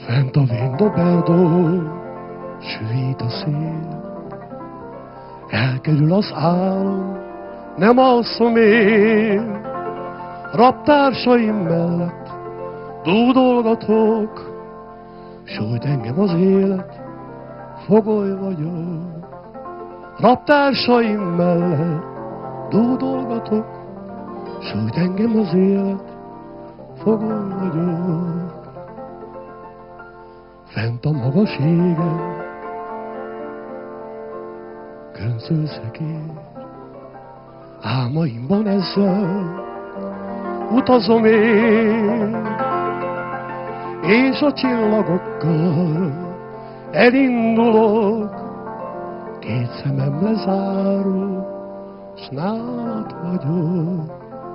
Fent a Vindoberdó, süvít a szél, elkerül az álom, nem alszom én. Raptársaim mellett dúdolgatok, sújt engem az élet, fogoly vagyok. Raptársaim mellett dúdolgatok, sújt engem az élet, fogoly vagyok. Fent a magas égen, köncöl szekér, álmaimban ezzel utazom én, és a csillagokkal elindulok, két szemem lezáró, s nálad vagyok.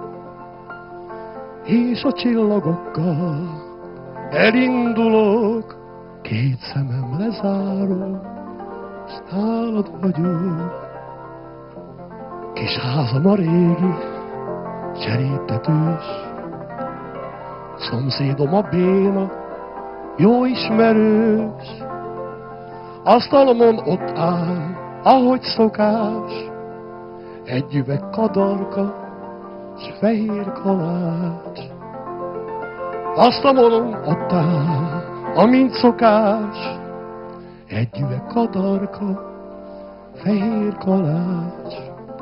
És a csillagokkal elindulok, két szemem lezáró, s nálad vagyok. Kis házam a régi, cseréptetős, szomszédom a béna, jó ismerős. Asztalomon ott áll, ahogy szokás, egy üveg kadarka, s fehér kalács. Asztalomon ott áll, amint szokás, egy üveg kadarka, fehér kalács.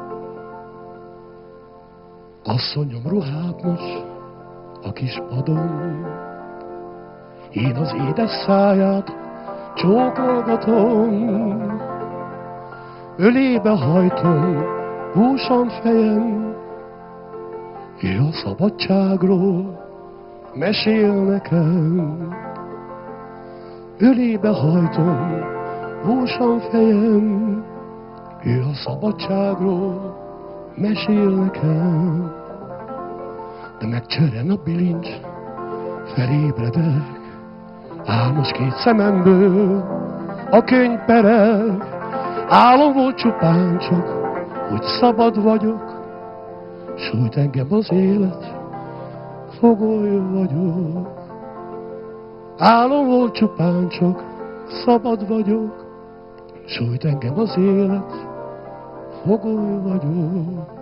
Asszonyom ruhát mos a kis padon, én az édes száját csókolgatom, ölébe hajtom húsan fejem, ő a szabadságról mesél nekem. Ölébe hajtom húsan fejem, ő a szabadságról mesél nekem. De megcsörren a bilincs, felébredek, álmos két szememből a könyv pereg. Álom volt csupán csak, hogy szabad vagyok, sújt engem az élet, fogoly vagyok. Álom volt csupán csak, szabad vagyok, sújt engem az élet, fogoly vagyok.